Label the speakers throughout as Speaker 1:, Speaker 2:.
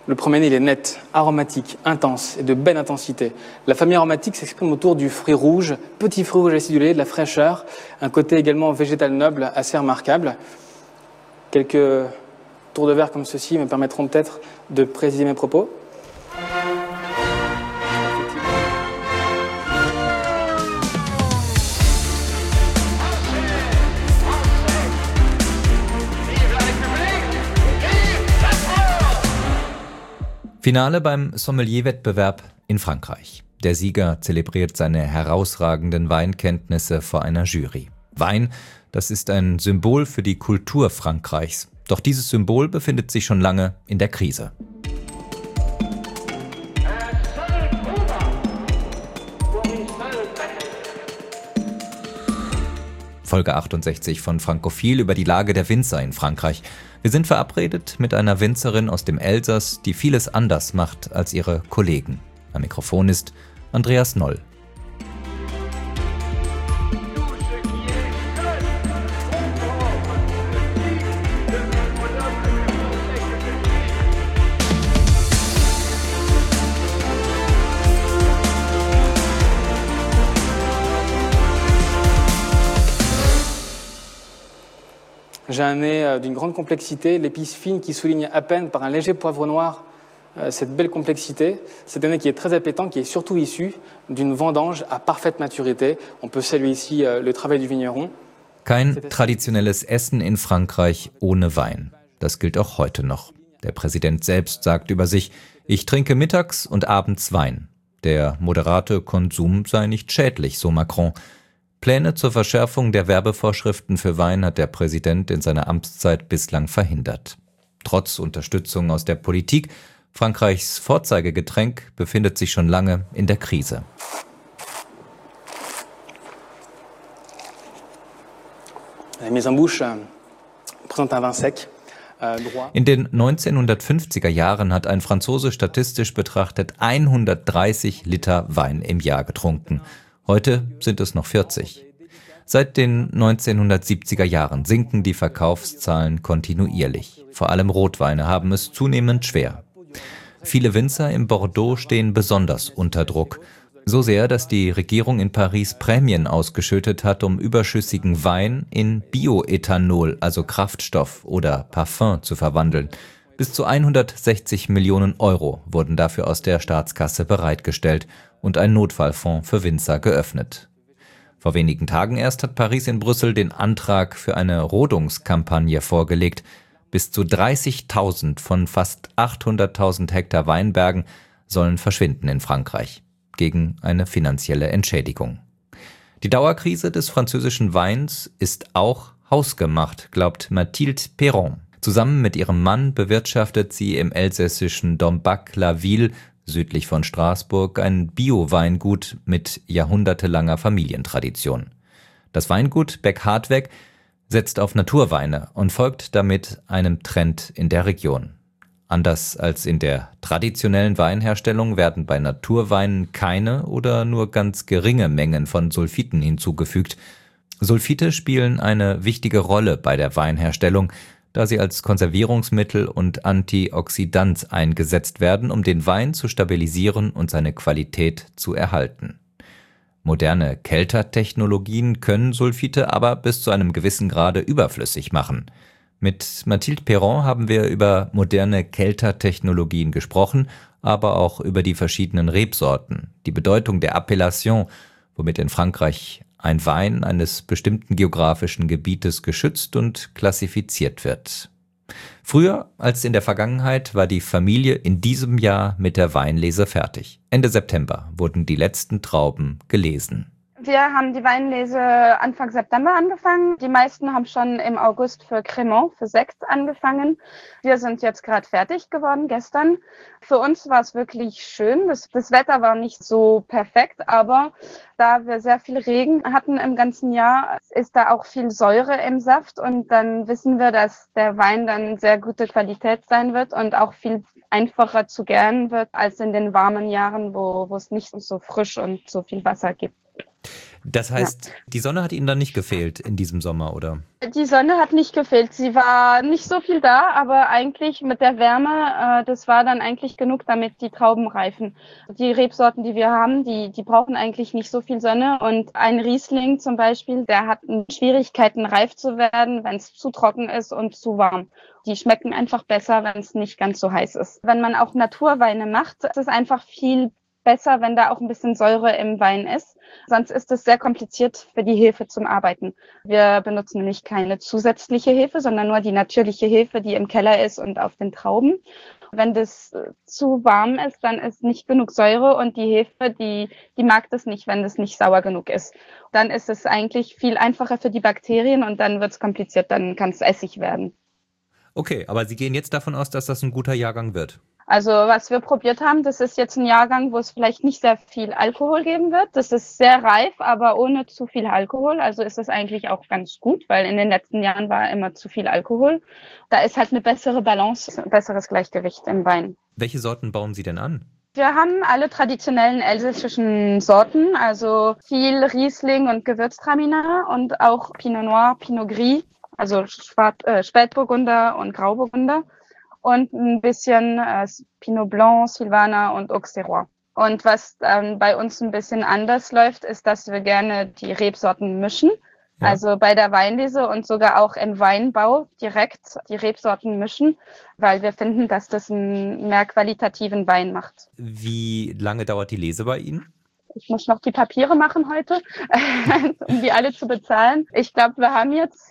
Speaker 1: Le premier, il est net, aromatique, intense et de belle intensité. La famille aromatique s'exprime autour du fruit rouge, petit fruit rouge acidulé, de la fraîcheur, un côté également végétal noble assez remarquable. Quelques tours de verre comme ceci me permettront peut-être de préciser mes propos.
Speaker 2: Finale beim Sommelier-Wettbewerb in Frankreich. Der Sieger zelebriert seine herausragenden Weinkenntnisse vor einer Jury. Wein, das ist ein Symbol für die Kultur Frankreichs. Doch dieses Symbol befindet sich schon lange in der Krise. Folge 68 von Frankophil über die Lage der Winzer in Frankreich. Wir sind verabredet mit einer Winzerin aus dem Elsass, die vieles anders macht als ihre Kollegen. Am Mikrofon ist Andreas Noll.
Speaker 1: J'ai un nez d'une grande complexité, l'épice fine qui souligne à peine par un léger poivre noir cette belle complexité. C'est un nez qui est très appétant, qui est surtout issu d'une vendange à parfaite maturité. On peut saluer ici le travail du vigneron.
Speaker 2: Kein traditionelles Essen in Frankreich ohne Wein. Das gilt auch heute noch. Der Präsident selbst sagt über sich, ich trinke mittags und abends Wein. Der moderate Konsum sei nicht schädlich, so Macron. Pläne zur Verschärfung der Werbevorschriften für Wein hat der Präsident in seiner Amtszeit bislang verhindert. Trotz Unterstützung aus der Politik, Frankreichs Vorzeigegetränk befindet sich schon lange in der Krise.
Speaker 1: La mise en bouche présente un vin sec.
Speaker 2: In den 1950er Jahren hat ein Franzose statistisch betrachtet 130 Liter Wein im Jahr getrunken. Heute sind es noch 40. Seit den 1970er Jahren sinken die Verkaufszahlen kontinuierlich. Vor allem Rotweine haben es zunehmend schwer. Viele Winzer im Bordeaux stehen besonders unter Druck. So sehr, dass die Regierung in Paris Prämien ausgeschüttet hat, um überschüssigen Wein in Bioethanol, also Kraftstoff oder Parfum, zu verwandeln. Bis zu 160 Millionen Euro wurden dafür aus der Staatskasse bereitgestellt und ein Notfallfonds für Winzer geöffnet. Vor wenigen Tagen erst hat Paris in Brüssel den Antrag für eine Rodungskampagne vorgelegt. Bis zu 30.000 von fast 800.000 Hektar Weinbergen sollen verschwinden in Frankreich, gegen eine finanzielle Entschädigung. Die Dauerkrise des französischen Weins ist auch hausgemacht, glaubt Mathilde Perron. Zusammen mit ihrem Mann bewirtschaftet sie im elsässischen Dombac-la-Ville südlich von Straßburg ein Bio-Weingut mit jahrhundertelanger Familientradition. Das Weingut Beck-Hartweg setzt auf Naturweine und folgt damit einem Trend in der Region. Anders als in der traditionellen Weinherstellung werden bei Naturweinen keine oder nur ganz geringe Mengen von Sulfiten hinzugefügt. Sulfite spielen eine wichtige Rolle bei der Weinherstellung, da sie als Konservierungsmittel und Antioxidant eingesetzt werden, um den Wein zu stabilisieren und seine Qualität zu erhalten. Moderne Keltertechnologien können Sulfite aber bis zu einem gewissen Grade überflüssig machen. Mit Mathilde Perron haben wir über moderne Keltertechnologien gesprochen, aber auch über die verschiedenen Rebsorten, die Bedeutung der Appellation, womit in Frankreich ein Wein eines bestimmten geografischen Gebietes geschützt und klassifiziert wird. Früher als in der Vergangenheit war die Familie in diesem Jahr mit der Weinlese fertig. Ende September wurden die letzten Trauben gelesen.
Speaker 3: Wir haben die Weinlese Anfang September angefangen. Die meisten haben schon im August für Crémant, für Sekt angefangen. Wir sind jetzt gerade fertig geworden, gestern. Für uns war es wirklich schön. Das Wetter war nicht so perfekt, aber da wir sehr viel Regen hatten im ganzen Jahr, ist da auch viel Säure im Saft. Und dann wissen wir, dass der Wein dann sehr gute Qualität sein wird und auch viel einfacher zu gären wird als in den warmen Jahren, wo es nicht so frisch und so viel Wasser gibt.
Speaker 2: Das heißt, die Sonne hat Ihnen dann nicht gefehlt in diesem Sommer, oder?
Speaker 3: Die Sonne hat nicht gefehlt. Sie war nicht so viel da, aber eigentlich mit der Wärme, das war dann eigentlich genug, damit die Trauben reifen. Die Rebsorten, die wir haben, die brauchen eigentlich nicht so viel Sonne. Und ein Riesling zum Beispiel, der hat Schwierigkeiten, reif zu werden, wenn es zu trocken ist und zu warm. Die schmecken einfach besser, wenn es nicht ganz so heiß ist. Wenn man auch Naturweine macht, ist es einfach viel besser, wenn da auch ein bisschen Säure im Wein ist. Sonst ist es sehr kompliziert für die Hefe zum Arbeiten. Wir benutzen nämlich keine zusätzliche Hefe, sondern nur die natürliche Hefe, die im Keller ist und auf den Trauben. Wenn das zu warm ist, dann ist nicht genug Säure und die Hefe, die mag das nicht, wenn das nicht sauer genug ist. Dann ist es eigentlich viel einfacher für die Bakterien und dann wird es kompliziert, dann kann es Essig werden.
Speaker 2: Okay, aber Sie gehen jetzt davon aus, dass das ein guter Jahrgang wird?
Speaker 3: Also was wir probiert haben, das ist jetzt ein Jahrgang, wo es vielleicht nicht sehr viel Alkohol geben wird. Das ist sehr reif, aber ohne zu viel Alkohol. Also ist das eigentlich auch ganz gut, weil in den letzten Jahren war immer zu viel Alkohol. Da ist halt eine bessere Balance, ein besseres Gleichgewicht im Wein.
Speaker 2: Welche Sorten bauen Sie denn an?
Speaker 3: Wir haben alle traditionellen elsässischen Sorten, also viel Riesling und Gewürztraminer und auch Pinot Noir, Pinot Gris, also Spätburgunder und Grauburgunder. Und ein bisschen Pinot Blanc, Sylvaner und Auxerrois. Und was bei uns ein bisschen anders läuft, ist, dass wir gerne die Rebsorten mischen. Ja. Also bei der Weinlese und sogar auch im Weinbau direkt die Rebsorten mischen, weil wir finden, dass das einen mehr qualitativen Wein macht.
Speaker 2: Wie lange dauert die Lese bei Ihnen?
Speaker 3: Ich muss noch die Papiere machen heute, um die alle zu bezahlen. Ich glaube, wir haben jetzt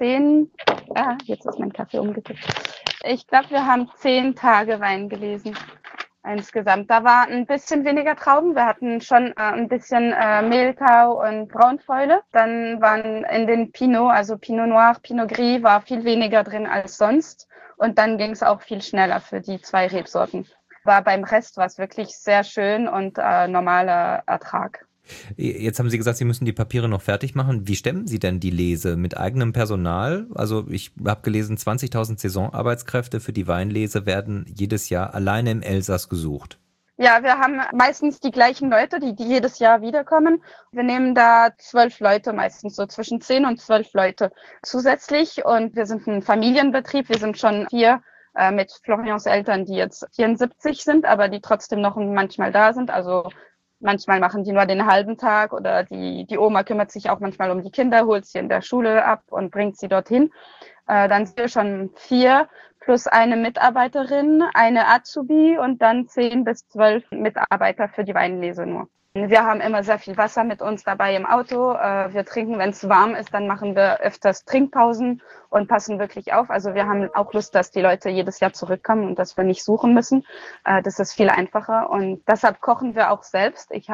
Speaker 3: jetzt ist mein Kaffee umgekippt. Ich glaube, wir haben 10 Tage Wein gelesen insgesamt. Da war ein bisschen weniger Trauben. Wir hatten schon ein bisschen Mehltau und Braunfäule. Dann waren in den Pinot, also Pinot Noir, Pinot Gris, war viel weniger drin als sonst. Und dann ging es auch viel schneller für die 2 Rebsorten. Beim Rest war es wirklich sehr schön und normaler Ertrag.
Speaker 2: Jetzt haben Sie gesagt, Sie müssen die Papiere noch fertig machen. Wie stemmen Sie denn die Lese? Mit eigenem Personal? Also ich habe gelesen, 20.000 Saisonarbeitskräfte für die Weinlese werden jedes Jahr alleine im Elsass gesucht.
Speaker 3: Ja, wir haben meistens die gleichen Leute, die jedes Jahr wiederkommen. Wir nehmen da 12 Leute, meistens so zwischen 10 und 12 Leute zusätzlich. Und wir sind ein Familienbetrieb. Wir sind schon 4 mit Florians Eltern, die jetzt 74 sind, aber die trotzdem noch manchmal da sind. Also manchmal machen die nur den halben Tag oder die Oma kümmert sich auch manchmal um die Kinder, holt sie in der Schule ab und bringt sie dorthin. Dann sind wir schon 4 plus eine Mitarbeiterin, eine Azubi und dann 10 bis 12 Mitarbeiter für die Weinlese nur. Wir haben immer sehr viel Wasser mit uns dabei im Auto. Wir trinken, wenn es warm ist, dann machen wir öfters Trinkpausen und passen wirklich auf. Also wir haben auch Lust, dass die Leute jedes Jahr zurückkommen und dass wir nicht suchen müssen. Das ist viel einfacher und deshalb kochen wir auch selbst. Ich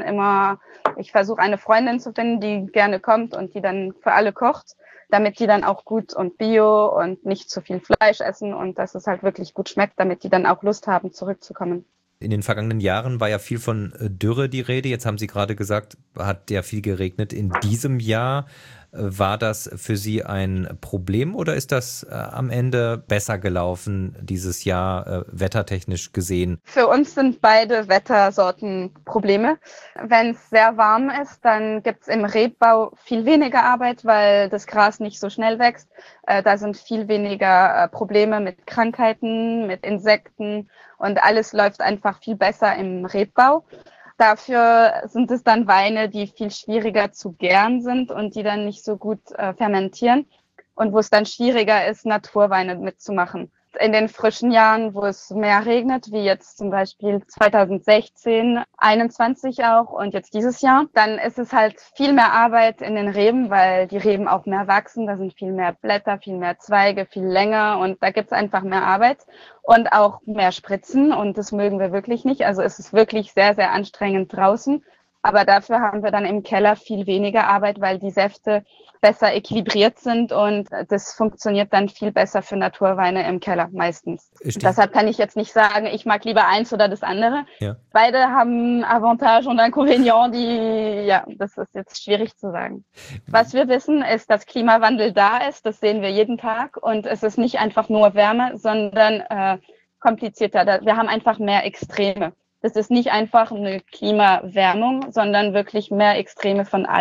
Speaker 3: versuche eine Freundin zu finden, die gerne kommt und die dann für alle kocht, damit die dann auch gut und bio und nicht zu viel Fleisch essen und dass es halt wirklich gut schmeckt, damit die dann auch Lust haben, zurückzukommen.
Speaker 2: In den vergangenen Jahren war ja viel von Dürre die Rede. Jetzt haben Sie gerade gesagt, hat ja viel geregnet. In diesem Jahr, war das für Sie ein Problem oder ist das am Ende besser gelaufen dieses Jahr, wettertechnisch gesehen?
Speaker 3: Für uns sind beide Wettersorten Probleme. Wenn es sehr warm ist, dann gibt es im Rebbau viel weniger Arbeit, weil das Gras nicht so schnell wächst. Da sind viel weniger Probleme mit Krankheiten, mit Insekten und alles läuft einfach viel besser im Rebbau. Dafür sind es dann Weine, die viel schwieriger zu gären sind und die dann nicht so gut fermentieren und wo es dann schwieriger ist, Naturweine mitzumachen. In den frischen Jahren, wo es mehr regnet, wie jetzt zum Beispiel 2016, 21 auch und jetzt dieses Jahr, dann ist es halt viel mehr Arbeit in den Reben, weil die Reben auch mehr wachsen, da sind viel mehr Blätter, viel mehr Zweige, viel länger und da gibt's einfach mehr Arbeit und auch mehr Spritzen und das mögen wir wirklich nicht. Also es ist wirklich sehr, sehr anstrengend draußen. Aber dafür haben wir dann im Keller viel weniger Arbeit, weil die Säfte besser equilibriert sind und das funktioniert dann viel besser für Naturweine im Keller meistens. Deshalb kann ich jetzt nicht sagen, ich mag lieber eins oder das andere. Ja. Beide haben Avantage und Inconvénient, das ist jetzt schwierig zu sagen. Was wir wissen, ist, dass Klimawandel da ist, das sehen wir jeden Tag und es ist nicht einfach nur Wärme, sondern komplizierter. Wir haben einfach mehr Extreme. Das ist nicht einfach eine Klimawärmung, sondern wirklich mehr Extreme von allem.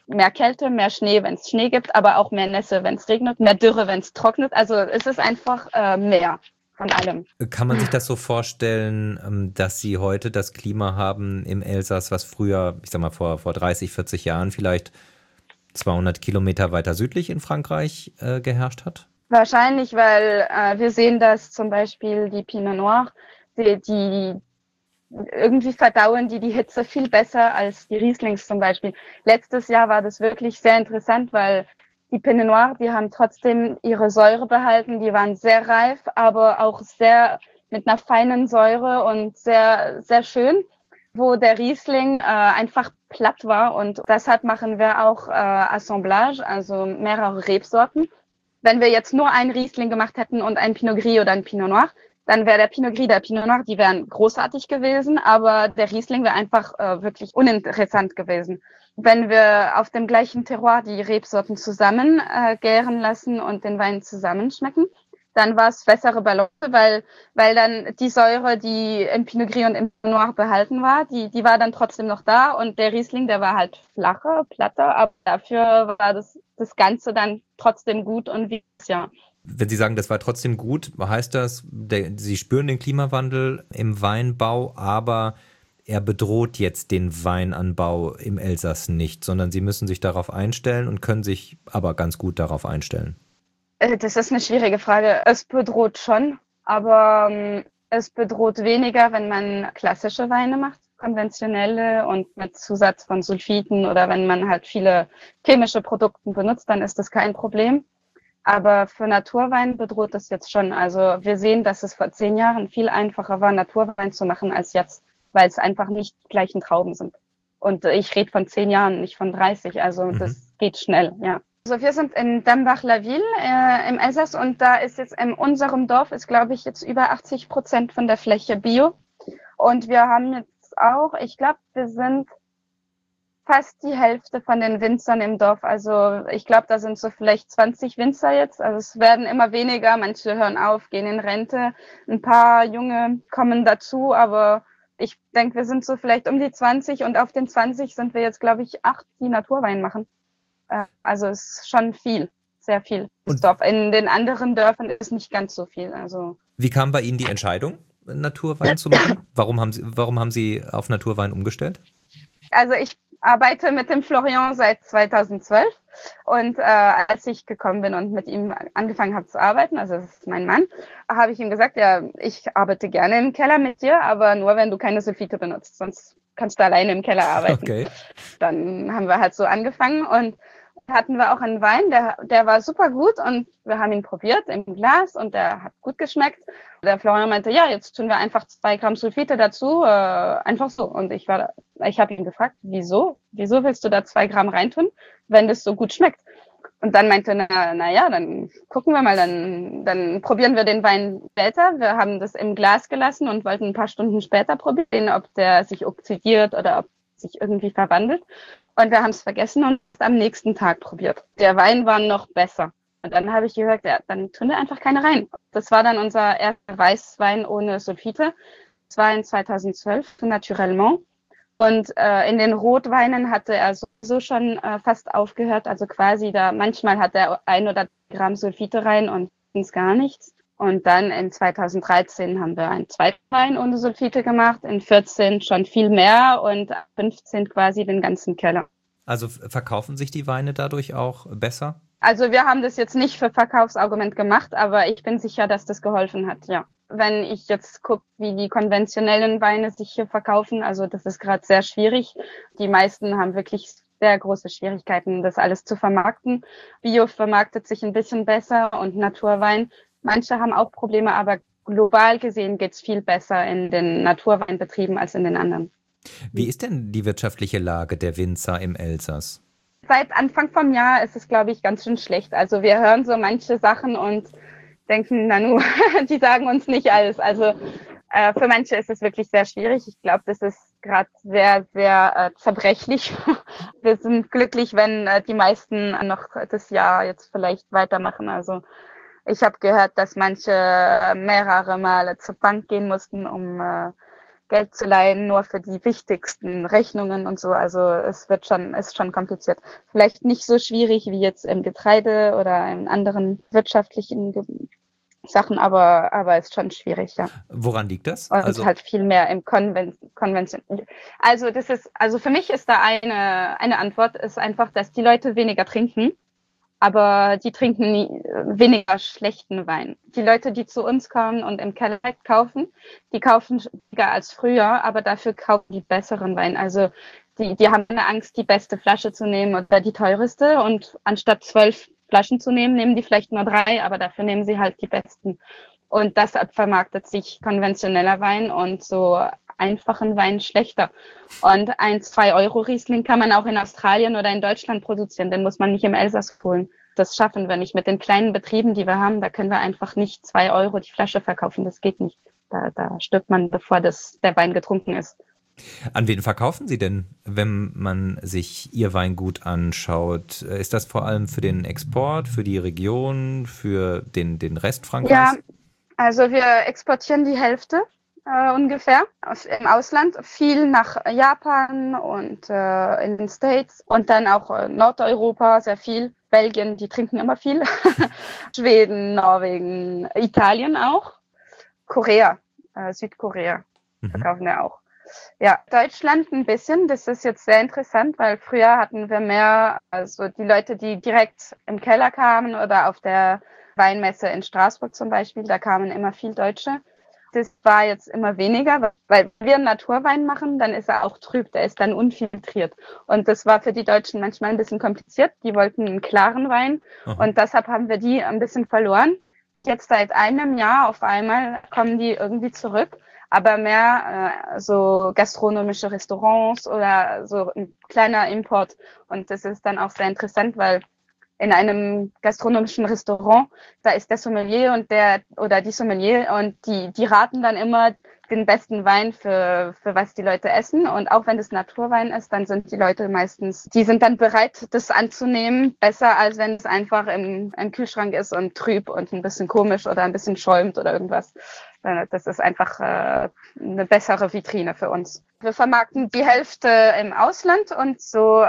Speaker 3: mehr Kälte, mehr Schnee, wenn es Schnee gibt, aber auch mehr Nässe, wenn es regnet, mehr Dürre, wenn es trocknet. Also es ist einfach mehr von allem.
Speaker 2: Kann man sich das so vorstellen, dass Sie heute das Klima haben im Elsass, was früher, ich sag mal vor 30, 40 Jahren vielleicht 200 Kilometer weiter südlich in Frankreich geherrscht hat?
Speaker 3: Wahrscheinlich, weil wir sehen, dass zum Beispiel die Pinot Noir, die irgendwie verdauen die Hitze viel besser als die Rieslings zum Beispiel. Letztes Jahr war das wirklich sehr interessant, weil die Pinot Noir, die haben trotzdem ihre Säure behalten, die waren sehr reif, aber auch sehr mit einer feinen Säure und sehr, sehr schön, wo der Riesling einfach platt war und deshalb machen wir auch Assemblage, also mehrere Rebsorten. Wenn wir jetzt nur einen Riesling gemacht hätten und ein Pinot Gris oder ein Pinot Noir, dann wäre der Pinot Gris, der Pinot Noir, die wären großartig gewesen, aber der Riesling wäre einfach wirklich uninteressant gewesen. Wenn wir auf dem gleichen Terroir die Rebsorten zusammen gären lassen und den Wein zusammenschmecken, dann war es bessere Balance, weil dann die Säure, die im Pinot Gris und im Pinot Noir behalten war, die war dann trotzdem noch da und der Riesling, der war halt flacher, platter, aber dafür war das Ganze dann trotzdem gut und wie ja.
Speaker 2: Wenn Sie sagen, das war trotzdem gut, heißt das, Sie spüren den Klimawandel im Weinbau, aber er bedroht jetzt den Weinanbau im Elsass nicht, sondern Sie müssen sich darauf einstellen und können sich aber ganz gut darauf einstellen.
Speaker 3: Das ist eine schwierige Frage. Es bedroht schon, aber es bedroht weniger, wenn man klassische Weine macht, konventionelle und mit Zusatz von Sulfiten oder wenn man halt viele chemische Produkte benutzt, dann ist das kein Problem. Aber für Naturwein bedroht das jetzt schon. Also wir sehen, dass es vor 10 Jahren viel einfacher war, Naturwein zu machen als jetzt, weil es einfach nicht die gleichen Trauben sind. Und ich rede von 10 Jahren, nicht von 30. Also das geht schnell, ja. Also wir sind in Dambach-la-Ville im Elsass und da ist jetzt in unserem Dorf ist, glaube ich, jetzt über 80% von der Fläche Bio. Und wir haben jetzt auch, ich glaube, wir sind fast die Hälfte von den Winzern im Dorf. Also ich glaube, da sind so vielleicht 20 Winzer jetzt. Also es werden immer weniger. Manche hören auf, gehen in Rente. Ein paar Junge kommen dazu, aber ich denke, wir sind so vielleicht um die 20 und auf den 20 sind wir jetzt, glaube ich, 8, die Naturwein machen. Also es ist schon viel, sehr viel. Das Dorf. In den anderen Dörfern ist nicht ganz so viel. Also
Speaker 2: wie kam bei Ihnen die Entscheidung, Naturwein zu machen? Warum haben Sie auf Naturwein umgestellt?
Speaker 3: Also ich arbeite mit dem Florian seit 2012 und als ich gekommen bin und mit ihm angefangen habe zu arbeiten, also das ist mein Mann, habe ich ihm gesagt, ja, ich arbeite gerne im Keller mit dir, aber nur wenn du keine Sulfite benutzt, sonst kannst du alleine im Keller arbeiten.
Speaker 2: Okay.
Speaker 3: Dann haben wir halt so angefangen und hatten wir auch einen Wein, der war super gut und wir haben ihn probiert im Glas und der hat gut geschmeckt. Der Florian meinte, ja, jetzt tun wir einfach 2 Gramm Sulfite dazu, einfach so. Und ich habe ihn gefragt, wieso willst du da 2 Gramm reintun, wenn das so gut schmeckt? Und dann meinte na ja, dann gucken wir mal, dann probieren wir den Wein später. Wir haben das im Glas gelassen und wollten ein paar Stunden später probieren, ob der sich oxidiert oder ob sich irgendwie verwandelt. Und wir haben es vergessen und am nächsten Tag probiert. Der Wein war noch besser. Und dann habe ich gesagt, ja, dann tun wir einfach keine rein. Das war dann unser erster Weißwein ohne Sulfite. Das war in 2012, naturellement. Und in den Rotweinen hatte er sowieso schon fast aufgehört. Also quasi manchmal hat er 1 oder 2 Gramm Sulfite rein und sonst gar nichts. Und dann in 2013 haben wir einen zweiten Wein ohne Sulfite gemacht, in 14 schon viel mehr und 15 quasi den ganzen Keller.
Speaker 2: Also verkaufen sich die Weine dadurch auch besser?
Speaker 3: Also wir haben das jetzt nicht für Verkaufsargument gemacht, aber ich bin sicher, dass das geholfen hat, ja. Wenn ich jetzt gucke, wie die konventionellen Weine sich hier verkaufen, also das ist gerade sehr schwierig. Die meisten haben wirklich sehr große Schwierigkeiten, das alles zu vermarkten. Bio vermarktet sich ein bisschen besser und Naturwein. Manche haben auch Probleme, aber global gesehen geht's viel besser in den Naturweinbetrieben als in den anderen.
Speaker 2: Wie ist denn die wirtschaftliche Lage der Winzer im Elsass?
Speaker 3: Seit Anfang vom Jahr ist es, glaube ich, ganz schön schlecht. Also wir hören so manche Sachen und denken, die sagen uns nicht alles. Also für manche ist es wirklich sehr schwierig. Ich glaube, das ist gerade sehr, sehr zerbrechlich. Wir sind glücklich, wenn die meisten noch das Jahr jetzt vielleicht weitermachen. Also ich habe gehört, dass manche mehrere Male zur Bank gehen mussten, um Geld zu leihen, nur für die wichtigsten Rechnungen und so. Also es ist schon kompliziert. Vielleicht nicht so schwierig wie jetzt im Getreide oder in anderen wirtschaftlichen Sachen, aber es ist schon schwierig, ja.
Speaker 2: Woran liegt das?
Speaker 3: Und halt viel mehr im Konvention. Also für mich ist da eine Antwort, ist einfach, dass die Leute weniger trinken, aber die trinken weniger schlechten Wein. Die Leute, die zu uns kommen und im Keller kaufen, die kaufen weniger als früher, aber dafür kaufen die besseren Wein. Also die haben eine Angst, die beste Flasche zu nehmen oder die teureste, und anstatt 12 Flaschen zu nehmen, nehmen die vielleicht nur 3, aber dafür nehmen sie halt die besten. Und deshalb vermarktet sich konventioneller Wein und so einfachen Wein schlechter. Und 1-2 Euro Riesling kann man auch in Australien oder in Deutschland produzieren, den muss man nicht im Elsass holen. Das schaffen wir nicht mit den kleinen Betrieben, die wir haben. Da können wir einfach nicht 2 Euro die Flasche verkaufen. Das geht nicht. Da stirbt man, bevor der Wein getrunken ist.
Speaker 2: An wen verkaufen Sie denn, wenn man sich Ihr Weingut anschaut? Ist das vor allem für den Export, für die Region, für den Rest Frankreichs?
Speaker 3: Ja, also wir exportieren die Hälfte ungefähr im Ausland, viel nach Japan und in den States und dann auch Nordeuropa, sehr viel. Belgien, die trinken immer viel. Schweden, Norwegen, Italien auch. Korea, Südkorea verkaufen wir auch. Ja, Deutschland ein bisschen. Das ist jetzt sehr interessant, weil früher hatten wir mehr, also die Leute, die direkt im Keller kamen oder auf der Weinmesse in Straßburg zum Beispiel, da kamen immer viel Deutsche. Das war jetzt immer weniger, weil wir einen Naturwein machen, dann ist er auch trüb, der ist dann unfiltriert. Und das war für die Deutschen manchmal ein bisschen kompliziert. Die wollten einen klaren Wein. Aha. Und deshalb haben wir die ein bisschen verloren. Jetzt seit einem Jahr auf einmal kommen die irgendwie zurück, aber mehr so gastronomische Restaurants oder so ein kleiner Import. Und das ist dann auch sehr interessant, weil in einem gastronomischen Restaurant, da ist der Sommelier und die Sommelier und die raten dann immer den besten Wein für was die Leute essen. Und auch wenn es Naturwein ist, dann sind die Leute meistens, die sind dann bereit, das anzunehmen, besser als wenn es einfach im Kühlschrank ist und trüb und ein bisschen komisch oder ein bisschen schäumt oder irgendwas. Das ist einfach eine bessere Vitrine für uns. Wir vermarkten die Hälfte im Ausland und so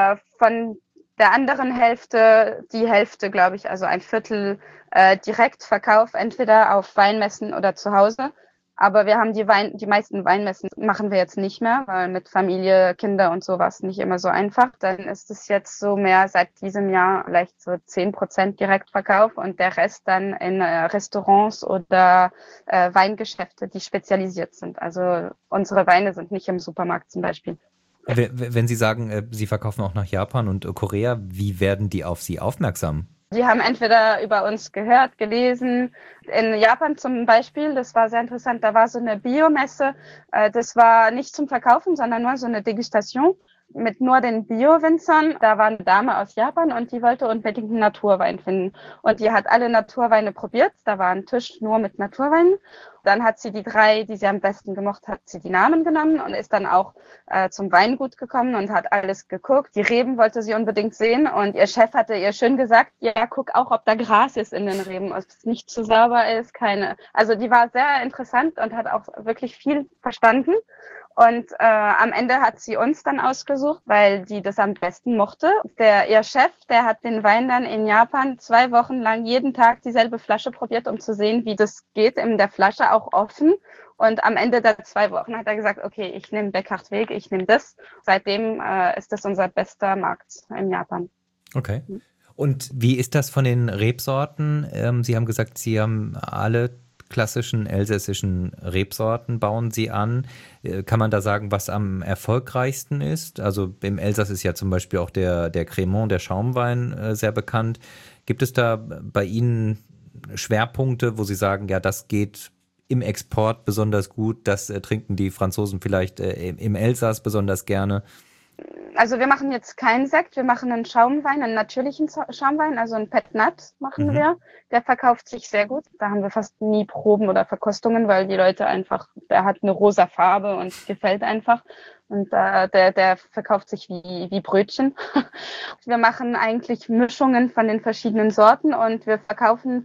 Speaker 3: von der anderen Hälfte, die Hälfte, glaube ich, also ein Viertel Direktverkauf, entweder auf Weinmessen oder zu Hause. Aber wir haben die meisten Weinmessen machen wir jetzt nicht mehr, weil mit Familie, Kinder und sowas nicht immer so einfach. Dann ist es jetzt so mehr seit diesem Jahr vielleicht so 10% Direktverkauf und der Rest dann in Restaurants oder Weingeschäfte, die spezialisiert sind. Also unsere Weine sind nicht im Supermarkt zum Beispiel.
Speaker 2: Wenn Sie sagen, Sie verkaufen auch nach Japan und Korea, wie werden die auf Sie aufmerksam?
Speaker 3: Die haben entweder über uns gehört, gelesen. In Japan zum Beispiel, das war sehr interessant, da war so eine Biomesse. Das war nicht zum Verkaufen, sondern nur so eine Degustation mit nur den Bio-Winzern. Da war eine Dame aus Japan und die wollte unbedingt einen Naturwein finden. Und die hat alle Naturweine probiert. Da war ein Tisch nur mit Naturweinen. Dann hat sie die 3, die sie am besten gemocht hat, sie die Namen genommen und ist dann auch zum Weingut gekommen und hat alles geguckt. Die Reben wollte sie unbedingt sehen und ihr Chef hatte ihr schön gesagt, ja, guck auch, ob da Gras ist in den Reben, ob es nicht zu sauber ist, keine. Also die war sehr interessant und hat auch wirklich viel verstanden. Und am Ende hat sie uns dann ausgesucht, weil die das am besten mochte. Ihr Chef, der hat den Wein dann in Japan 2 Wochen lang jeden Tag dieselbe Flasche probiert, um zu sehen, wie das geht, in der Flasche auch offen. Und am Ende der 2 Wochen hat er gesagt, okay, ich nehme Beckhardt-Weg, ich nehme das. Seitdem ist das unser bester Markt in Japan.
Speaker 2: Okay. Und wie ist das von den Rebsorten? Sie haben gesagt, Sie haben alle klassischen elsässischen Rebsorten bauen Sie an. Kann man da sagen, was am erfolgreichsten ist? Also im Elsass ist ja zum Beispiel auch der Crémant, der Schaumwein, sehr bekannt. Gibt es da bei Ihnen Schwerpunkte, wo Sie sagen, ja, das geht im Export besonders gut, das trinken die Franzosen vielleicht im Elsass besonders gerne?
Speaker 3: Also wir machen jetzt keinen Sekt, wir machen einen Schaumwein, einen natürlichen Schaumwein, also einen Pet Nat machen wir. Der verkauft sich sehr gut. Da haben wir fast nie Proben oder Verkostungen, weil die Leute einfach, der hat eine rosa Farbe und gefällt einfach. Und der verkauft sich wie Brötchen. Wir machen eigentlich Mischungen von den verschiedenen Sorten und wir verkaufen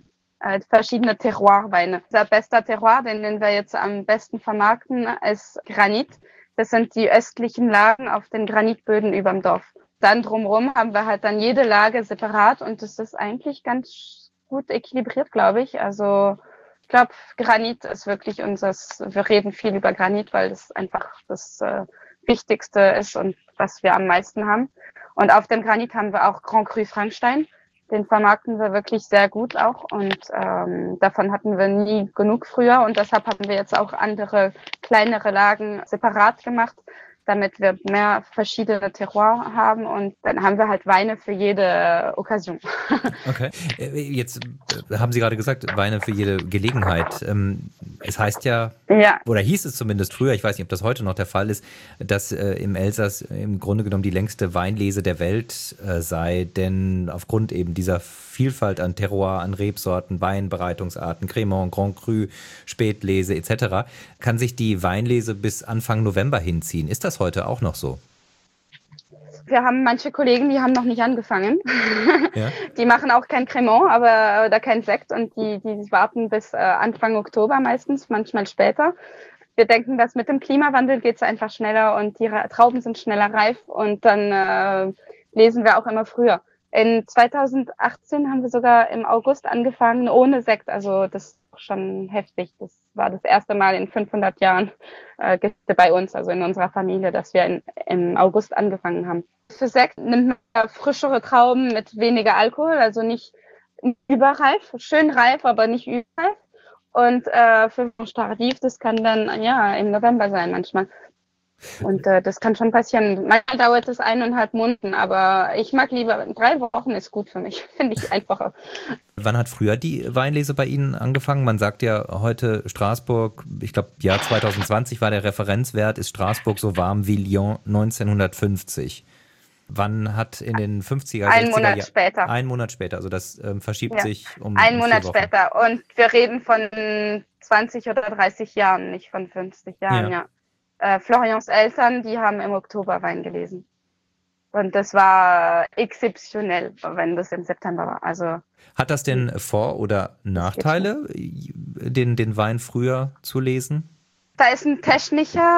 Speaker 3: verschiedene Terroir-Weine. Unser bester Terroir, den wir jetzt am besten vermarkten, ist Granit. Das sind die östlichen Lagen auf den Granitböden überm Dorf. Dann drumherum haben wir halt dann jede Lage separat und das ist eigentlich ganz gut equilibriert, glaube ich. Also ich glaube, Granit ist wirklich wir reden viel über Granit, weil das einfach das Wichtigste ist und was wir am meisten haben. Und auf dem Granit haben wir auch Grand Cru Frankenstein. Den vermarkten wir wirklich sehr gut auch und davon hatten wir nie genug früher und deshalb haben wir jetzt auch andere kleinere Lagen separat gemacht, damit wir mehr verschiedene Terroir haben und dann haben wir halt Weine für jede Occasion.
Speaker 2: Okay, jetzt haben Sie gerade gesagt, Weine für jede Gelegenheit. Es heißt ja, oder hieß es zumindest früher, ich weiß nicht, ob das heute noch der Fall ist, dass im Elsass im Grunde genommen die längste Weinlese der Welt sei, denn aufgrund eben dieser Vielfalt an Terroir, an Rebsorten, Weinbereitungsarten, Crémant, Grand Cru, Spätlese etc., kann sich die Weinlese bis Anfang November hinziehen. Ist das heute auch noch so?
Speaker 3: Wir haben manche Kollegen, die haben noch nicht angefangen. Ja. Die machen auch kein Crémant, oder kein Sekt und die warten bis Anfang Oktober meistens, manchmal später. Wir denken, dass mit dem Klimawandel geht es einfach schneller und die Trauben sind schneller reif und dann lesen wir auch immer früher. In 2018 haben wir sogar im August angefangen ohne Sekt, also das ist schon heftig. Das war das erste Mal in 500 Jahren bei uns, also in unserer Familie, dass wir im August angefangen haben. Für Sekt nimmt man frischere Trauben mit weniger Alkohol, also nicht überreif, schön reif, aber nicht überreif. Und für Stardiv, das kann dann im November sein manchmal. Und das kann schon passieren. Manchmal dauert es 1,5 Monate, aber ich mag lieber 3 Wochen ist gut für mich, finde ich einfacher.
Speaker 2: Wann hat früher die Weinlese bei Ihnen angefangen? Man sagt ja heute Straßburg, ich glaube Jahr 2020 war der Referenzwert, ist Straßburg so warm wie Lyon 1950. Wann hat in den 50er, 60er
Speaker 3: Jahren? Später.
Speaker 2: Ein Monat später, also das verschiebt sich um
Speaker 3: 1 Monat später und wir reden von 20 oder 30 Jahren, nicht von 50 Jahren, ja. Florians Eltern, die haben im Oktober Wein gelesen. Und das war exzeptionell, wenn das im September war. Also
Speaker 2: hat das denn Vor- oder Nachteile, den Wein früher zu lesen?
Speaker 3: Da ist ein technischer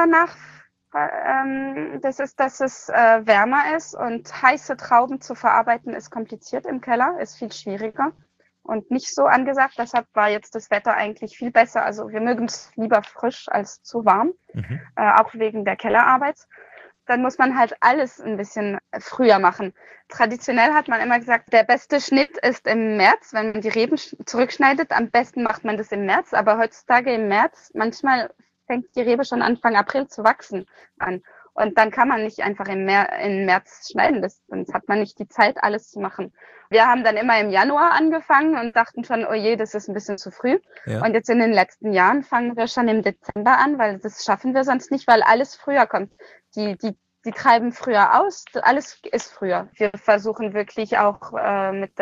Speaker 3: das ist, dass es wärmer ist und heiße Trauben zu verarbeiten ist kompliziert im Keller, ist viel schwieriger und nicht so angesagt. Deshalb war jetzt das Wetter eigentlich viel besser. Also wir mögen es lieber frisch als zu warm, auch wegen der Kellerarbeit. Dann muss man halt alles ein bisschen früher machen. Traditionell hat man immer gesagt, der beste Schnitt ist im März, wenn man die Reben zurückschneidet. Am besten macht man das im März, aber heutzutage im März, manchmal fängt die Rebe schon Anfang April zu wachsen an. Und dann kann man nicht einfach im März schneiden, sonst hat man nicht die Zeit, alles zu machen. Wir haben dann immer im Januar angefangen und dachten schon, oh je, das ist ein bisschen zu früh. Ja. Und jetzt in den letzten Jahren fangen wir schon im Dezember an, weil das schaffen wir sonst nicht, weil alles früher kommt. Die treiben früher aus, alles ist früher. Wir versuchen wirklich auch mit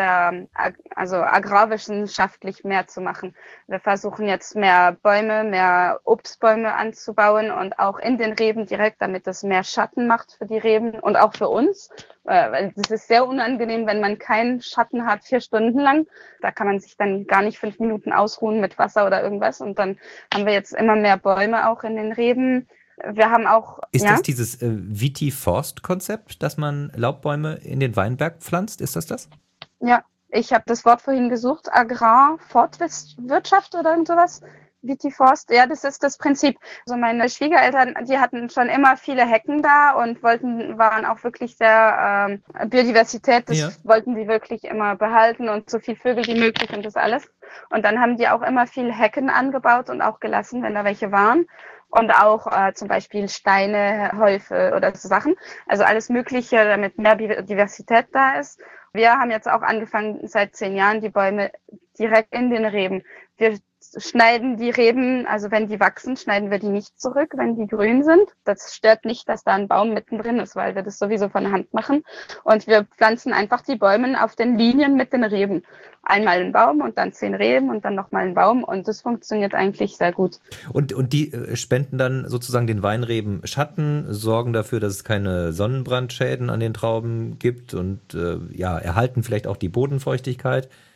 Speaker 3: agrarwissenschaftlich mehr zu machen. Wir versuchen jetzt mehr Obstbäume anzubauen und auch in den Reben direkt, damit es mehr Schatten macht für die Reben und auch für uns. Weil es ist sehr unangenehm, wenn man keinen Schatten hat 4 Stunden lang. Da kann man sich dann gar nicht 5 Minuten ausruhen mit Wasser oder irgendwas. Und dann haben wir jetzt immer mehr Bäume auch in den Reben. Wir haben auch.
Speaker 2: Ist das dieses Vitiforst-Konzept, dass man Laubbäume in den Weinberg pflanzt? Ist das?
Speaker 3: Ja, ich habe das Wort vorhin gesucht. Agrarforstwirtschaft oder irgend sowas. Vitiforst, ja, das ist das Prinzip. Also meine Schwiegereltern, die hatten schon immer viele Hecken da und waren auch wirklich sehr Biodiversität, das wollten die wirklich immer behalten und so viel Vögel wie möglich und das alles. Und dann haben die auch immer viel Hecken angebaut und auch gelassen, wenn da welche waren. Und auch zum Beispiel Steine, Häufe oder so Sachen. Also alles Mögliche, damit mehr Diversität da ist. Wir haben jetzt auch angefangen, seit 10 Jahren die Bäume direkt in den Reben. Wir schneiden die Reben, also wenn die wachsen, schneiden wir die nicht zurück, wenn die grün sind. Das stört nicht, dass da ein Baum mittendrin ist, weil wir das sowieso von Hand machen. Und wir pflanzen einfach die Bäume auf den Linien mit den Reben. Einmal ein Baum und dann 10 Reben und dann nochmal ein Baum. Und das funktioniert eigentlich sehr gut.
Speaker 2: Und die spenden dann sozusagen den Weinreben Schatten, sorgen dafür, dass es keine Sonnenbrandschäden an den Trauben gibt und erhalten vielleicht auch die Bodenfeuchtigkeit.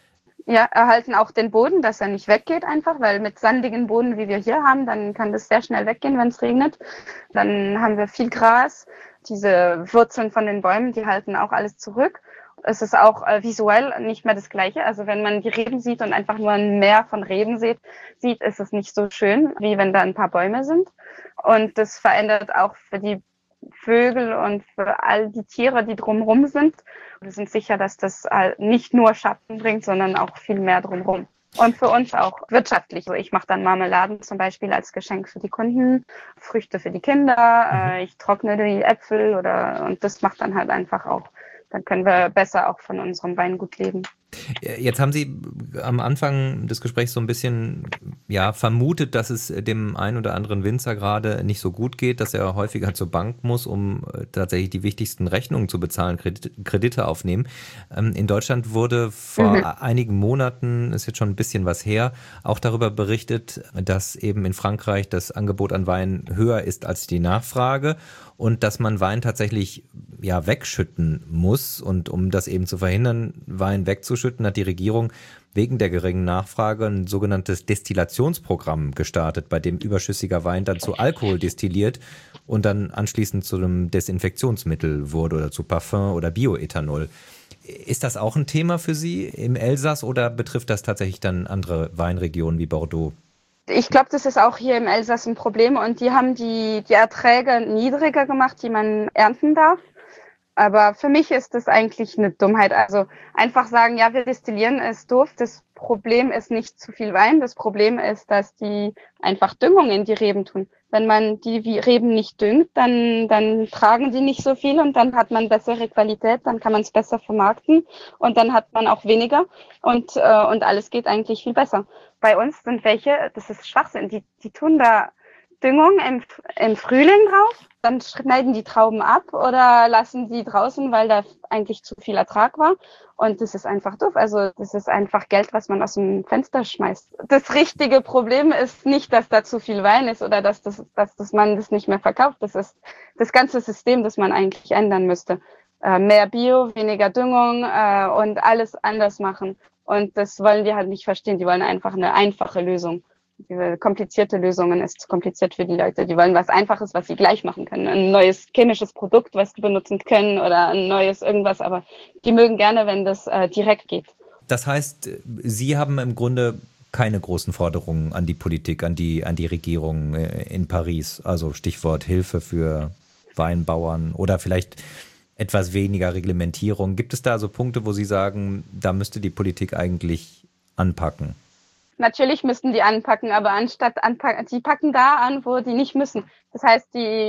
Speaker 3: Ja, erhalten auch den Boden, dass er nicht weggeht einfach, weil mit sandigen Boden, wie wir hier haben, dann kann das sehr schnell weggehen, wenn es regnet. Dann haben wir viel Gras. Diese Wurzeln von den Bäumen, die halten auch alles zurück. Es ist auch visuell nicht mehr das Gleiche. Also wenn man die Reben sieht und einfach nur ein Meer von Reben sieht, ist es nicht so schön, wie wenn da ein paar Bäume sind. Und das verändert auch für die Vögel und für all die Tiere, die drumherum sind. Wir sind sicher, dass das nicht nur Schatten bringt, sondern auch viel mehr drumherum. Und für uns auch wirtschaftlich. Also ich mache dann Marmeladen zum Beispiel als Geschenk für die Kunden, Früchte für die Kinder, ich trockne die Äpfel und das macht dann halt einfach auch. Dann können wir besser auch von unserem Weingut leben.
Speaker 2: Jetzt haben Sie am Anfang des Gesprächs so ein bisschen vermutet, dass es dem einen oder anderen Winzer gerade nicht so gut geht, dass er häufiger zur Bank muss, um tatsächlich die wichtigsten Rechnungen zu bezahlen, Kredite aufnehmen. In Deutschland wurde vor einigen Monaten, ist jetzt schon ein bisschen was her, auch darüber berichtet, dass eben in Frankreich das Angebot an Wein höher ist als die Nachfrage und dass man Wein tatsächlich wegschütten muss. Und um das eben zu verhindern, Wein wegzuschütten, hat die Regierung wegen der geringen Nachfrage ein sogenanntes Destillationsprogramm gestartet, bei dem überschüssiger Wein dann zu Alkohol destilliert und dann anschließend zu einem Desinfektionsmittel wurde oder zu Parfum oder Bioethanol. Ist das auch ein Thema für Sie im Elsass oder betrifft das tatsächlich dann andere Weinregionen wie Bordeaux?
Speaker 3: Ich glaube, das ist auch hier im Elsass ein Problem und die haben die Erträge niedriger gemacht, die man ernten darf. Aber für mich ist das eigentlich eine Dummheit. Also einfach sagen, ja, wir destillieren ist doof. Das Problem ist nicht zu viel Wein. Das Problem ist, dass die einfach Düngung in die Reben tun. Wenn man die Reben nicht düngt, dann tragen die nicht so viel und dann hat man bessere Qualität, dann kann man es besser vermarkten und dann hat man auch weniger und alles geht eigentlich viel besser. Bei uns sind welche, das ist Schwachsinn, die tun da Düngung im Frühling drauf, dann schneiden die Trauben ab oder lassen die draußen, weil da eigentlich zu viel Ertrag war. Und das ist einfach doof. Also das ist einfach Geld, was man aus dem Fenster schmeißt. Das richtige Problem ist nicht, dass da zu viel Wein ist oder dass man das nicht mehr verkauft. Das ist das ganze System, das man eigentlich ändern müsste. Mehr Bio, weniger Düngung und alles anders machen. Und das wollen die halt nicht verstehen. Die wollen einfach eine einfache Lösung. Diese komplizierte Lösungen ist zu kompliziert für die Leute. Die wollen was Einfaches, was sie gleich machen können. Ein neues chemisches Produkt, was die benutzen können oder ein neues irgendwas. Aber die mögen gerne, wenn das direkt geht.
Speaker 2: Das heißt, Sie haben im Grunde keine großen Forderungen an die Politik, an die Regierung in Paris. Also Stichwort Hilfe für Weinbauern oder vielleicht etwas weniger Reglementierung. Gibt es da also Punkte, wo Sie sagen, da müsste die Politik eigentlich anpacken?
Speaker 3: Natürlich müssten die anpacken, aber anstatt anpacken, die packen da an, wo die nicht müssen. Das heißt,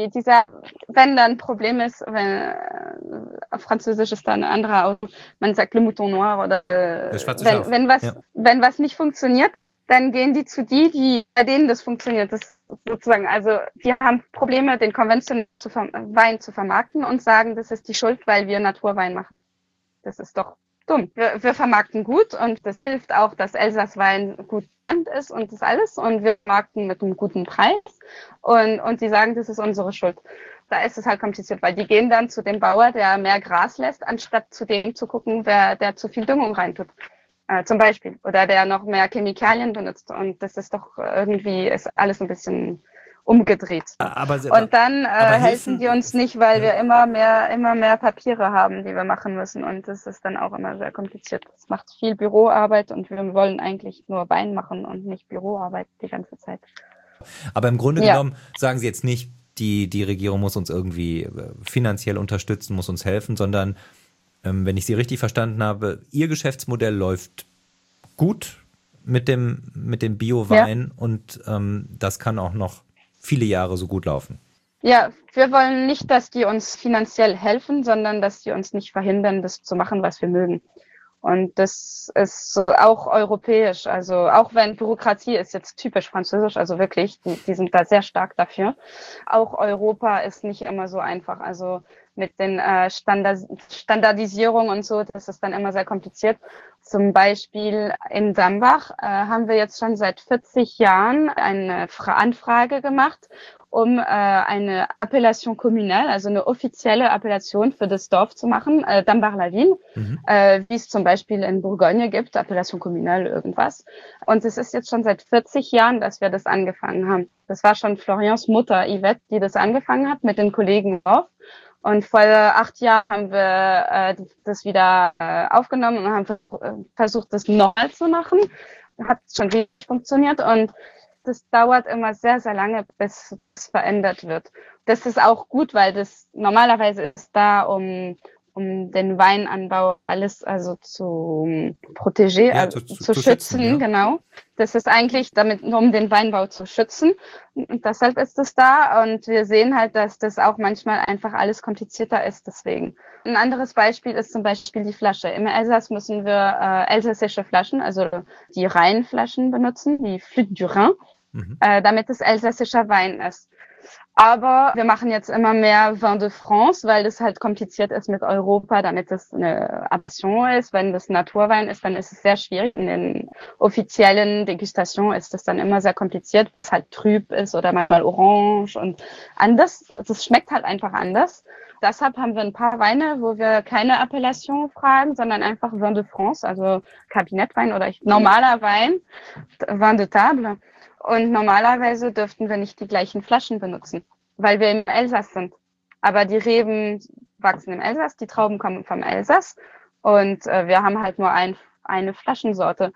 Speaker 3: wenn da ein Problem ist, auf Französisch ist da ein anderer Ausdruck, man sagt le mouton noir oder wenn was nicht funktioniert, dann gehen die zu bei denen das funktioniert. Das sozusagen, also die haben Probleme, den konventionellen Wein zu vermarkten und sagen, das ist die Schuld, weil wir Naturwein machen. Das ist doch dumm. Wir vermarkten gut und das hilft auch, dass Elsass-Wein gut bekannt ist und das alles und wir vermarkten mit einem guten Preis und die sagen, das ist unsere Schuld. Da ist es halt kompliziert, weil die gehen dann zu dem Bauer, der mehr Gras lässt, anstatt zu dem zu gucken, der zu viel Düngung reintut. Zum Beispiel. Oder der noch mehr Chemikalien benutzt und das ist doch ist alles ein bisschen umgedreht. Und dann helfen die uns nicht, weil wir immer mehr Papiere haben, die wir machen müssen. Und das ist dann auch immer sehr kompliziert. Es macht viel Büroarbeit und wir wollen eigentlich nur Wein machen und nicht Büroarbeit die ganze Zeit.
Speaker 2: Aber im Grunde genommen sagen Sie jetzt nicht, die Regierung muss uns irgendwie finanziell unterstützen, muss uns helfen, sondern wenn ich Sie richtig verstanden habe, Ihr Geschäftsmodell läuft gut mit dem Bio-Wein und das kann auch noch viele Jahre so gut laufen.
Speaker 3: Ja, wir wollen nicht, dass die uns finanziell helfen, sondern dass die uns nicht verhindern, das zu machen, was wir mögen. Und das ist auch europäisch. Also auch wenn Bürokratie ist jetzt typisch französisch, also wirklich, die sind da sehr stark dafür. Auch Europa ist nicht immer so einfach. Also mit den Standardisierungen und so, das ist dann immer sehr kompliziert. Zum Beispiel in Dambach haben wir jetzt schon seit 40 Jahren eine Anfrage gemacht, eine Appellation kommunale, also eine offizielle Appellation für das Dorf zu machen, Dambar-la-Ville, wie es zum Beispiel in Bourgogne gibt, Appellation kommunale irgendwas. Und es ist jetzt schon seit 40 Jahren, dass wir das angefangen haben. Das war schon Florians Mutter, Yvette, die das angefangen hat mit den Kollegen im Dorf. Und vor 8 Jahren haben wir das wieder aufgenommen und haben versucht, das normal zu machen. Hat schon richtig funktioniert und das dauert immer sehr, sehr lange, bis es verändert wird. Das ist auch gut, weil das normalerweise ist da, um den Weinanbau alles also zu protéger, zu schützen, ja. Genau. Das ist eigentlich damit, um den Weinbau zu schützen. Und deshalb ist es da. Und wir sehen halt, dass das auch manchmal einfach alles komplizierter ist deswegen. Ein anderes Beispiel ist zum Beispiel die Flasche. Im Elsass müssen wir elsässische Flaschen, also die Rheinflaschen benutzen, die Flûte du Rhin, damit es elsässischer Wein ist. Aber wir machen jetzt immer mehr Vin de France, weil das halt kompliziert ist mit Europa, damit es eine Appellation ist. Wenn das Naturwein ist, dann ist es sehr schwierig. In den offiziellen Degustationen ist das dann immer sehr kompliziert, weil es halt trüb ist oder manchmal orange und anders. Das schmeckt halt einfach anders. Deshalb haben wir ein paar Weine, wo wir keine Appellation fragen, sondern einfach Vin de France, also Kabinettwein oder normaler Wein, Vin de Table. Und normalerweise dürften wir nicht die gleichen Flaschen benutzen, weil wir im Elsass sind. Aber die Reben wachsen im Elsass, die Trauben kommen vom Elsass und wir haben halt nur eine Flaschensorte.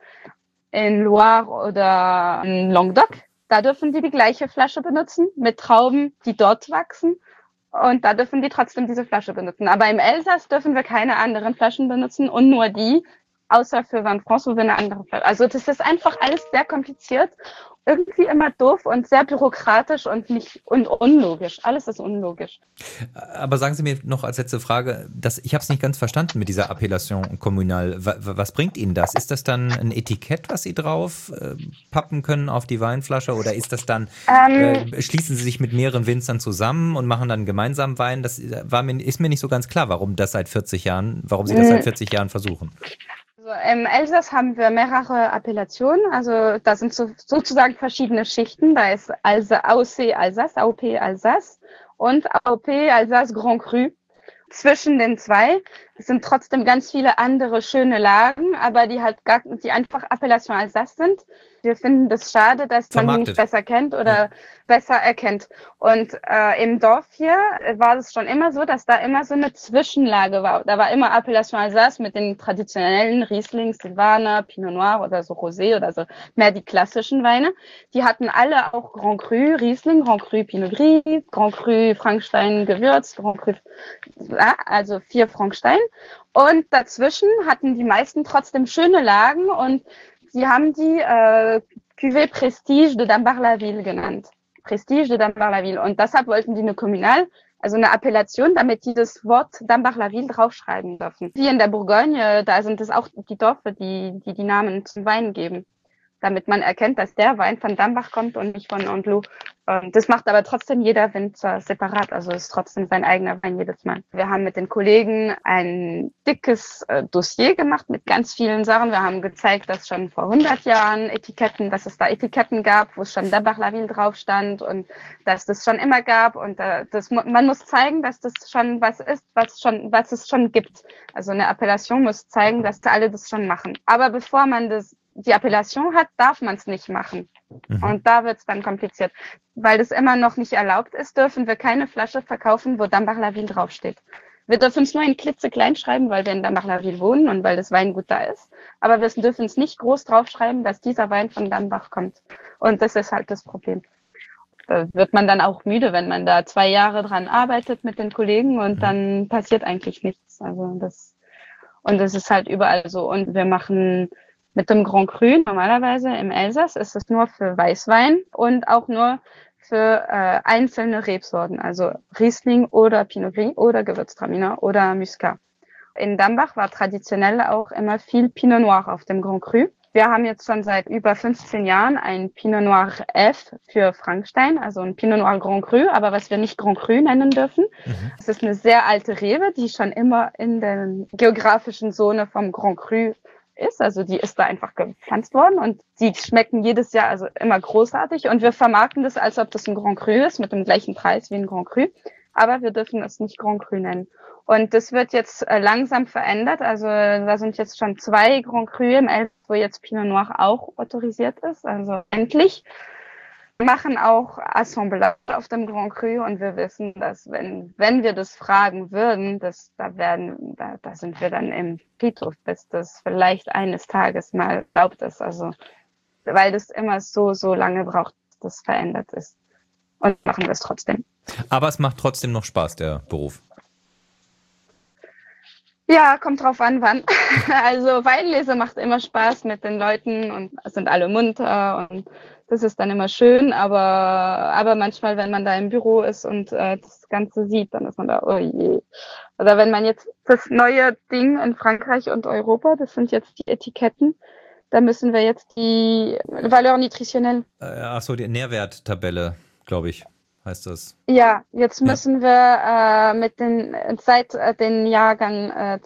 Speaker 3: In Loire oder in Languedoc, da dürfen die gleiche Flasche benutzen mit Trauben, die dort wachsen. Und da dürfen die trotzdem diese Flasche benutzen. Aber im Elsass dürfen wir keine anderen Flaschen benutzen und nur die, außer für Vin de France, wo wir eine andere Flasche. Also das ist einfach alles sehr kompliziert. Irgendwie immer doof und sehr bürokratisch und unlogisch. Alles ist unlogisch.
Speaker 2: Aber sagen Sie mir noch als letzte Frage, ich habe es nicht ganz verstanden mit dieser Appellation kommunale. Was bringt Ihnen das? Ist das dann ein Etikett, was Sie drauf pappen können auf die Weinflasche? Oder ist das dann, schließen Sie sich mit mehreren Winzern zusammen und machen dann gemeinsam Wein? Das ist mir nicht so ganz klar, warum Sie das seit 40 Jahren versuchen.
Speaker 3: Also im Elsass haben wir mehrere Appellationen, also da sind sozusagen verschiedene Schichten. Da ist AOC Alsace, AOP Alsace und AOP Alsace Grand Cru. Zwischen den zwei sind trotzdem ganz viele andere schöne Lagen, aber die einfach Appellation Alsace sind. Wir finden das schade, dass man die nicht besser kennt oder besser erkennt. Und im Dorf hier war es schon immer so, dass da immer so eine Zwischenlage war. Da war immer Appellation Alsace mit den traditionellen Riesling, Silvaner, Pinot Noir oder so Rosé oder so, mehr die klassischen Weine. Die hatten alle auch Grand Cru Riesling, Grand Cru Pinot Gris, Grand Cru Frankenstein Gewürz, Grand Cru, also 4 Frankenstein. Und dazwischen hatten die meisten trotzdem schöne Lagen und die haben die Cuvée Prestige de Dambar-la-Ville genannt. Prestige de Dambar-la-Ville. Und deshalb wollten die eine Kommunal, also eine Appellation, damit die das Wort Dambar-la-Ville draufschreiben dürfen. Wie in der Bourgogne, da sind es auch die Dörfer, die Namen zum Wein geben, damit man erkennt, dass der Wein von Dambach kommt und nicht von Andelot. Das macht aber trotzdem jeder Winzer separat, also ist trotzdem sein eigener Wein jedes Mal. Wir haben mit den Kollegen ein dickes Dossier gemacht mit ganz vielen Sachen. Wir haben gezeigt, dass schon vor 100 Jahren dass es da Etiketten gab, wo es schon Dambar-la-Ville drauf stand und dass das schon immer gab und man muss zeigen, dass das schon was ist, was es schon gibt. Also eine Appellation muss zeigen, dass alle das schon machen. Aber bevor man die Appellation hat, darf man es nicht machen. Und da wird es dann kompliziert. Weil das immer noch nicht erlaubt ist, dürfen wir keine Flasche verkaufen, wo Dambar-la-Ville draufsteht. Wir dürfen es nur in klitzeklein schreiben, weil wir in Dambar-la-Ville wohnen und weil das Weingut da ist. Aber wir dürfen es nicht groß draufschreiben, dass dieser Wein von Dambach kommt. Und das ist halt das Problem. Da wird man dann auch müde, wenn man da 2 Jahre dran arbeitet mit den Kollegen und dann passiert eigentlich nichts. Und das ist halt überall so. Und wir machen mit dem Grand Cru normalerweise im Elsass ist es nur für Weißwein und auch nur für einzelne Rebsorten, also Riesling oder Pinot Gris oder Gewürztraminer oder Muscat. In Dambach war traditionell auch immer viel Pinot Noir auf dem Grand Cru. Wir haben jetzt schon seit über 15 Jahren ein Pinot Noir F für Frankenstein, also ein Pinot Noir Grand Cru, aber was wir nicht Grand Cru nennen dürfen. Es ist eine sehr alte Rebe, die schon immer in der geografischen Zone vom Grand Cru ist. Also die ist da einfach gepflanzt worden und die schmecken jedes Jahr also immer großartig. Und wir vermarkten das, als ob das ein Grand Cru ist, mit dem gleichen Preis wie ein Grand Cru. Aber wir dürfen es nicht Grand Cru nennen. Und das wird jetzt langsam verändert. Also da sind jetzt schon 2 Grand Cru im Elsass, wo jetzt Pinot Noir auch autorisiert ist. Also endlich. Wir machen auch Assemblage auf dem Grand Cru und wir wissen, dass wenn wir das fragen würden, da sind wir dann im Friedhof, bis das vielleicht eines Tages mal erlaubt ist. Also weil das immer so lange braucht, bis das verändert ist. Und machen wir es trotzdem.
Speaker 2: Aber es macht trotzdem noch Spaß, der Beruf.
Speaker 3: Ja, kommt drauf an, wann. Also Weinlese macht immer Spaß mit den Leuten und sind alle munter und das ist dann immer schön, aber manchmal, wenn man da im Büro ist und das Ganze sieht, dann ist man da, oh je. Oder wenn man jetzt das neue Ding in Frankreich und Europa, das sind jetzt die Etiketten, da müssen wir jetzt die Valeur nutritionnelle.
Speaker 2: Die Nährwerttabelle, glaube ich, heißt das.
Speaker 3: Ja, jetzt müssen wir seit den Jahrgang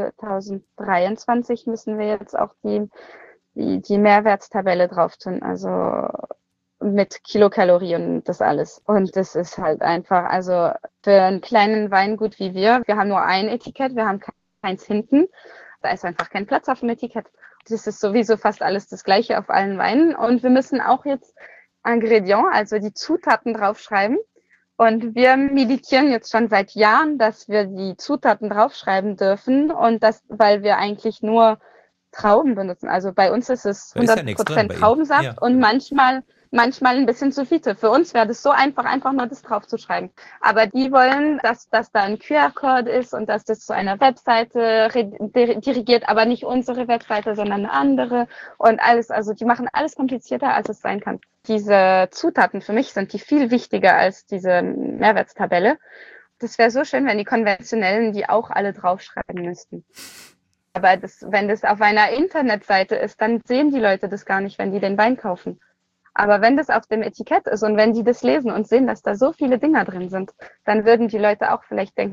Speaker 3: 2023 müssen wir jetzt auch die Mehrwerttabelle drauf tun, also mit Kilokalorien und das alles. Und das ist halt einfach, also für einen kleinen Weingut wie wir haben nur ein Etikett, wir haben keins hinten, da ist einfach kein Platz auf dem Etikett. Das ist sowieso fast alles das Gleiche auf allen Weinen und wir müssen auch jetzt Ingredient, also die Zutaten draufschreiben. Und wir militieren jetzt schon seit Jahren, dass wir die Zutaten draufschreiben dürfen und das, weil wir eigentlich nur Trauben benutzen. Also bei uns ist es 100% Traubensaft und manchmal ein bisschen Sulfite. Für uns wäre das so einfach nur das draufzuschreiben. Aber die wollen, dass da ein QR-Code ist und dass das zu einer Webseite dirigiert, aber nicht unsere Webseite, sondern eine andere und alles. Also die machen alles komplizierter, als es sein kann. Diese Zutaten für mich sind die viel wichtiger als diese Mehrwerttabelle. Das wäre so schön, wenn die konventionellen die auch alle draufschreiben müssten. Aber wenn das auf einer Internetseite ist, dann sehen die Leute das gar nicht, wenn die den Wein kaufen. Aber wenn das auf dem Etikett ist und wenn die das lesen und sehen, dass da so viele Dinger drin sind, dann würden die Leute auch vielleicht die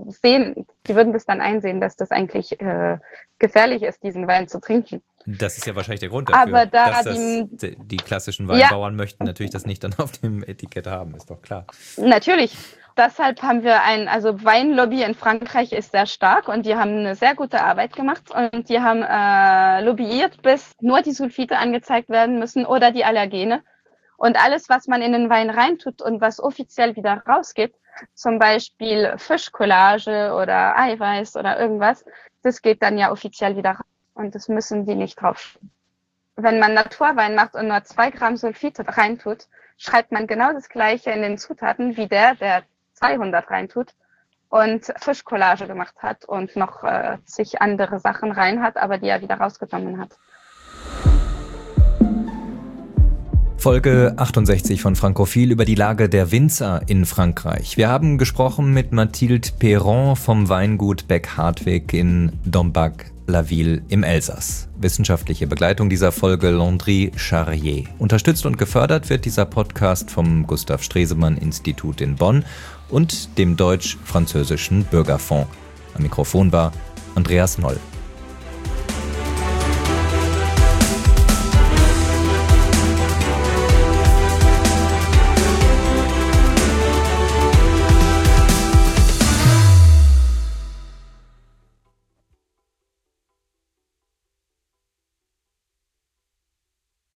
Speaker 3: würden das dann einsehen, dass das eigentlich gefährlich ist, diesen Wein zu trinken.
Speaker 2: Das ist ja wahrscheinlich der Grund dafür,
Speaker 3: aber
Speaker 2: die klassischen Weinbauern möchten natürlich das nicht dann auf dem Etikett haben, ist doch klar.
Speaker 3: Natürlich. Deshalb haben wir Weinlobby in Frankreich ist sehr stark und die haben eine sehr gute Arbeit gemacht und die haben lobbyiert, bis nur die Sulfite angezeigt werden müssen oder die Allergene. Und alles, was man in den Wein reintut und was offiziell wieder rausgeht, zum Beispiel Fischcollage oder Eiweiß oder irgendwas, das geht dann ja offiziell wieder raus und das müssen die nicht draufschreiben. Wenn man Naturwein macht und nur 2 Gramm Sulfite reintut, schreibt man genau das Gleiche in den Zutaten wie der 200 reintut und Fischcollage gemacht hat und noch zig andere Sachen rein hat, aber die er wieder rausgenommen hat.
Speaker 2: Folge 68 von Frankophil über die Lage der Winzer in Frankreich. Wir haben gesprochen mit Mathilde Perron vom Weingut Beck-Hartwig in Dombasle-la-Ville im Elsass. Wissenschaftliche Begleitung dieser Folge Landry Charrier. Unterstützt und gefördert wird dieser Podcast vom Gustav Stresemann Institut in Bonn und dem Deutsch-Französischen Bürgerfonds. Am Mikrofon war Andreas Noll.